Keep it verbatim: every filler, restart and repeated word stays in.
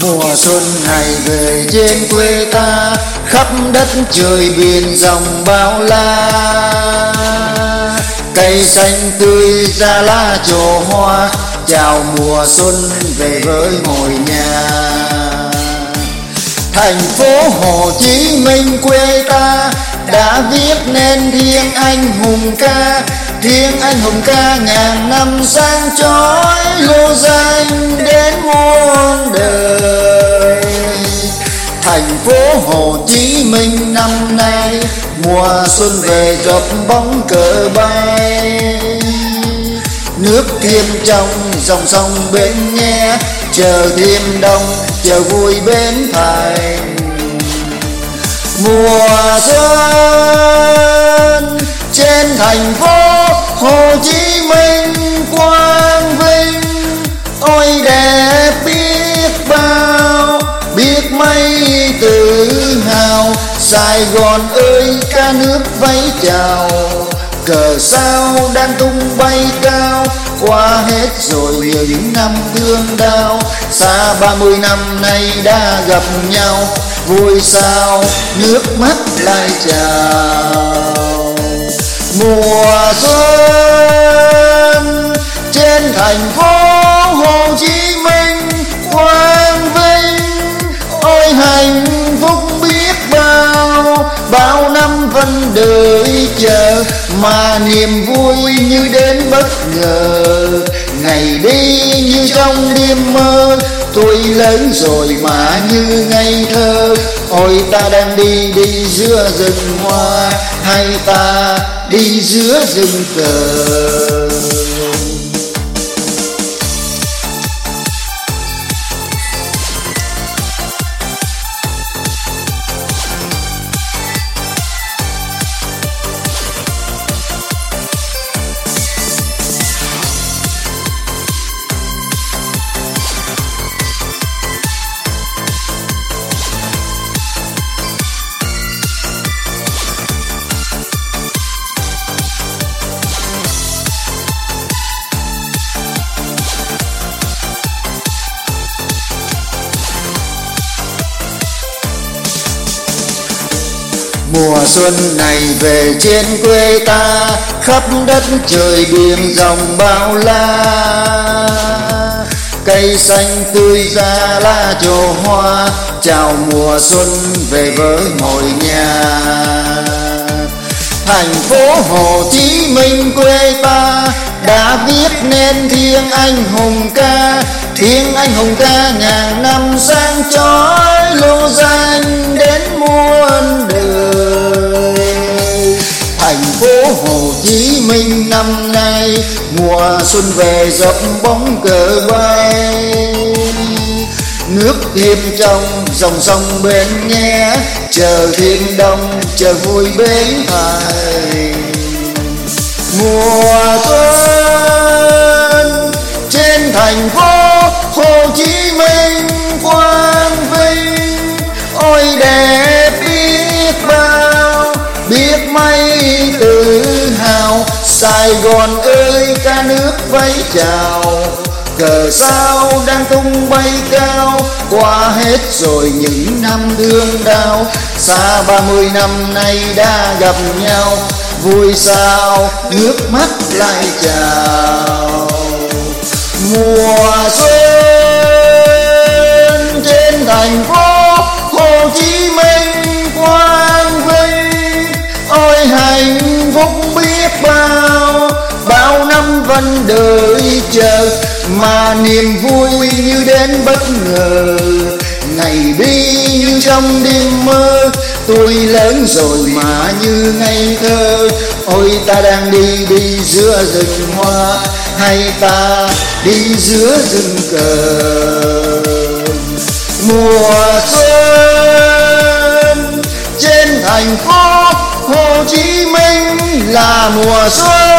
Mùa xuân này về trên quê ta, khắp đất trời biển dòng bao la. Cây xanh tươi ra lá trổ hoa, chào mùa xuân về với ngôi nhà. Thành phố Hồ Chí Minh quê ta đã viết nên thiêng anh hùng ca, thiêng anh hùng ca ngàn năm sáng chói, lưu danh đến muôn đời. Thành phố Hồ Chí Minh năm nay mùa xuân về dập bóng cờ bay. Nước thêm trong dòng sông bên nghe, chờ thêm đông chờ vui bến thành. Mùa xuân trên thành phố Hồ Chí Minh quang vinh, ôi đẹp biết bao, biết mấy tự hào. Sài Gòn ơi ca nước vẫy chào, cờ sao đang tung bay cao. Qua hết rồi những năm thương đau, xa ba mươi năm nay đã gặp nhau. Vui sao nước mắt lại trào. Mùa xuân trên thành phố Hồ Chí Minh quang vinh, ôi hạnh phúc biết bao. Bao năm vẫn đợi chờ mà niềm vui như đến bất ngờ. Ngày đi như trong đêm mơ, tôi lớn rồi mà như ngây thơ. Ôi ta đang đi đi giữa rừng hoa, hay ta đi giữa rừng cờ. Mùa xuân này về trên quê ta, khắp đất trời biển dòng bao la. Cây xanh tươi ra lá trổ hoa, chào mùa xuân về với ngôi nhà. Thành phố Hồ Chí Minh quê ta đã viết nên thiêng anh hùng ca, thiêng anh hùng ca ngàn năm sáng chói, lưu danh đến muôn đời. Thành phố Hồ Chí Minh năm nay mùa xuân về dập bóng cờ bay. Nước thêm trong dòng sông bên nghe, chờ thêm đông chờ vui bến thành. Mùa xuân trên thành phố Hồ Chí Minh quang vinh, ôi đẹp biết bao, biết mấy tự hào. Sài Gòn ơi ca nước vẫy chào, cờ sao đang tung bay cao. Qua hết rồi những năm thương đau, xa ba mươi năm nay đã gặp nhau. Vui sao nước mắt lại trào. Mùa xuân trên thành phố Hồ Chí Minh quang vinh, ôi hạnh phúc biết bao. Bao năm vẫn đợi chờ mà niềm vui như đến bất ngờ. Ngày đi như trong đêm mơ, tôi lớn rồi mà như ngây thơ. Ôi ta đang đi đi giữa rừng hoa, hay ta đi giữa rừng cờ. Mùa xuân trên thành phố Hồ Chí Minh là mùa xuân